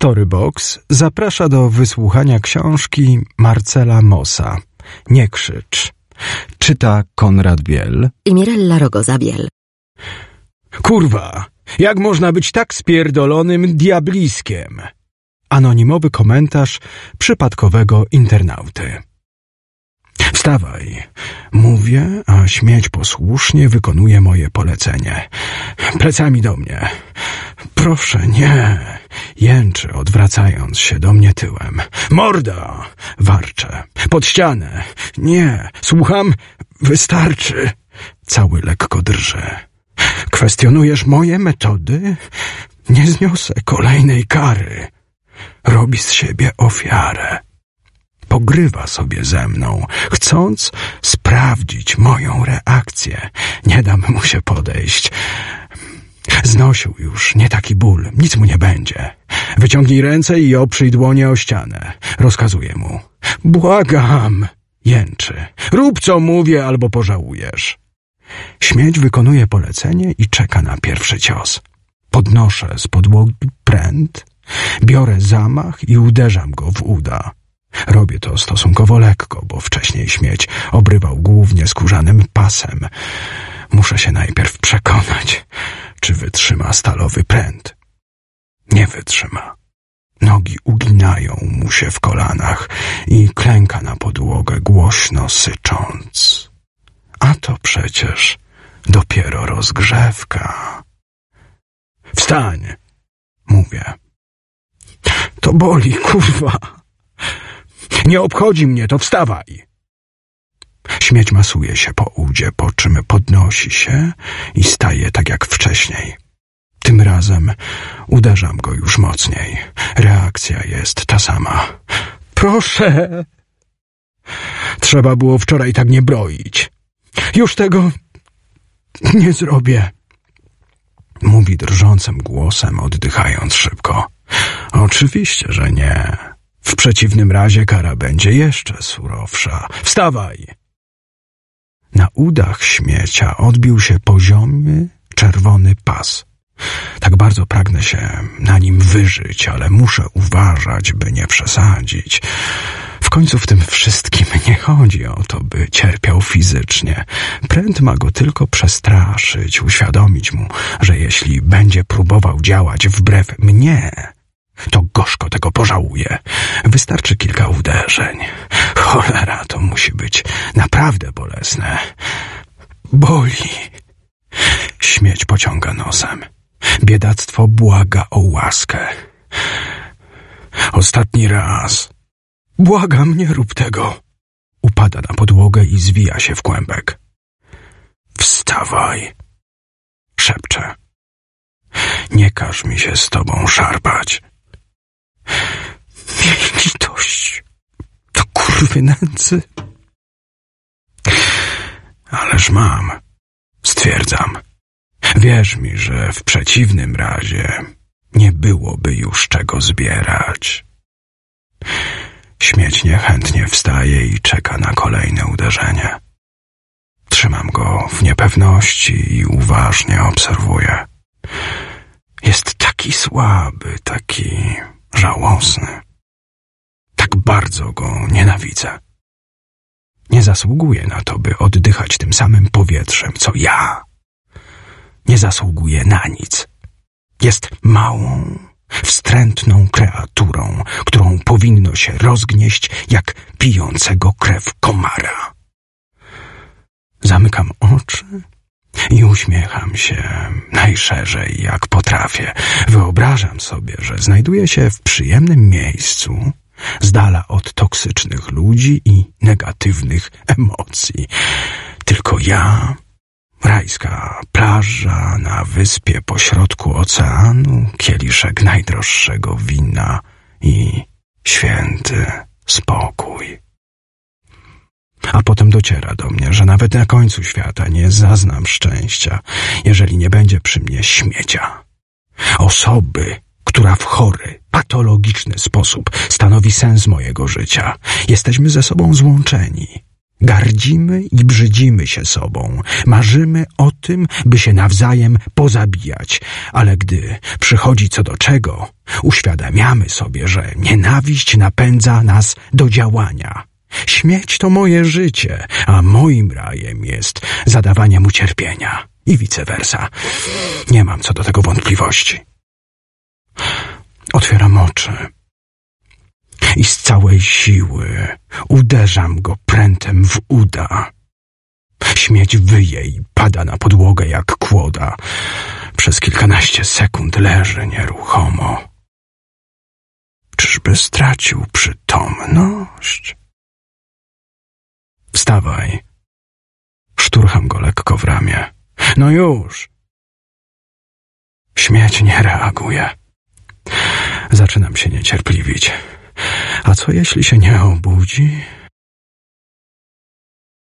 Storybox zaprasza do wysłuchania książki Marcela Mossa Nie krzycz. Czyta Konrad Biel i Mirella Rogoza-Biel. Kurwa, jak można być tak spierdolonym diabliskiem? Anonimowy komentarz przypadkowego internauty. Wstawaj, mówię, a śmieć posłusznie wykonuje moje polecenie. Plecami do mnie. Proszę, nie. Jęczy, odwracając się do mnie tyłem. Morda! Warczę. Pod ścianę. Nie. Słucham? Wystarczy. Cały lekko drży. Kwestionujesz moje metody? Nie zniosę kolejnej kary. Robi z siebie ofiarę. Pogrywa sobie ze mną, chcąc sprawdzić moją reakcję. Nie dam mu się podejść. Znosił już nie taki ból, nic mu nie będzie. Wyciągnij ręce i oprzyj dłonie o ścianę. Rozkazuję mu. Błagam! Jęczy. Rób co mówię, albo pożałujesz. Śmieć wykonuje polecenie i czeka na pierwszy cios. Podnoszę z podłogi pręt, biorę zamach i uderzam go w uda. Robię to stosunkowo lekko, bo wcześniej śmieć obrywał głównie skórzanym pasem. Muszę się najpierw przekonać, czy wytrzyma stalowy pręt. Nie wytrzyma. Nogi uginają mu się w kolanach i klęka na podłogę, głośno sycząc. A to przecież dopiero rozgrzewka. Wstań, mówię. To boli, kurwa. Nie obchodzi mnie to, wstawaj. Śmieć masuje się po udzie, po czym podnosi się i staje tak jak wcześniej. Tym razem uderzam go już mocniej. Reakcja jest ta sama. Proszę. Trzeba było wczoraj tak nie broić. Już tego nie zrobię. Mówi drżącym głosem, oddychając szybko. Oczywiście, że nie. W przeciwnym razie kara będzie jeszcze surowsza. Wstawaj! Na udach śmiecia odbił się poziomy, czerwony pas. Tak bardzo pragnę się na nim wyżyć, ale muszę uważać, by nie przesadzić. W końcu w tym wszystkim nie chodzi o to, by cierpiał fizycznie. Pręt ma go tylko przestraszyć, uświadomić mu, że jeśli będzie próbował działać wbrew mnie, to gorzko tego pożałuje. Wystarczy kilka uderzeń. Cholera, to musi być naprawdę bolesne. Boli. Śmieć pociąga nosem. Biedactwo błaga o łaskę. Ostatni raz. Błagam, nie rób tego. Upada na podłogę i zwija się w kłębek. Wstawaj. Szepcze. Nie każ mi się z tobą szarpać. Miej litość. To kurwy nędzy. Ależ mam. Stwierdzam. Wierz mi, że w przeciwnym razie nie byłoby już czego zbierać. Śmieć niechętnie wstaje i czeka na kolejne uderzenie. Trzymam go w niepewności i uważnie obserwuję. Jest taki słaby, taki żałosny. Tak bardzo go nienawidzę. Nie zasługuje na to, by oddychać tym samym powietrzem, co ja. Nie zasługuje na nic. Jest małą, wstrętną kreaturą, którą powinno się rozgnieść jak pijącego krew komara. Zamykam oczy i uśmiecham się najszerzej jak potrafię. Wyobrażam sobie, że znajduję się w przyjemnym miejscu, z dala od toksycznych ludzi i negatywnych emocji. Tylko ja, rajska plaża na wyspie pośrodku oceanu, kieliszek najdroższego wina i święty spokój. A potem dociera do mnie, że nawet na końcu świata nie zaznam szczęścia, jeżeli nie będzie przy mnie śmiecia. Osoby, która w chory, patologiczny sposób stanowi sens mojego życia. Jesteśmy ze sobą złączeni. Gardzimy i brzydzimy się sobą. Marzymy o tym, by się nawzajem pozabijać. Ale gdy przychodzi co do czego, uświadamiamy sobie, że nienawiść napędza nas do działania. Śmierć to moje życie, a moim rajem jest zadawanie mu cierpienia. I vice versa. Nie mam co do tego wątpliwości. Otwieram oczy i z całej siły uderzam go prętem w uda. Śmieć wyje i pada na podłogę jak kłoda. Przez kilkanaście sekund leży nieruchomo. Czyżby stracił przytomność? Wstawaj. Szturcham go lekko w ramię. No już. Śmieć nie reaguje. Zaczynam się niecierpliwić. A co jeśli się nie obudzi?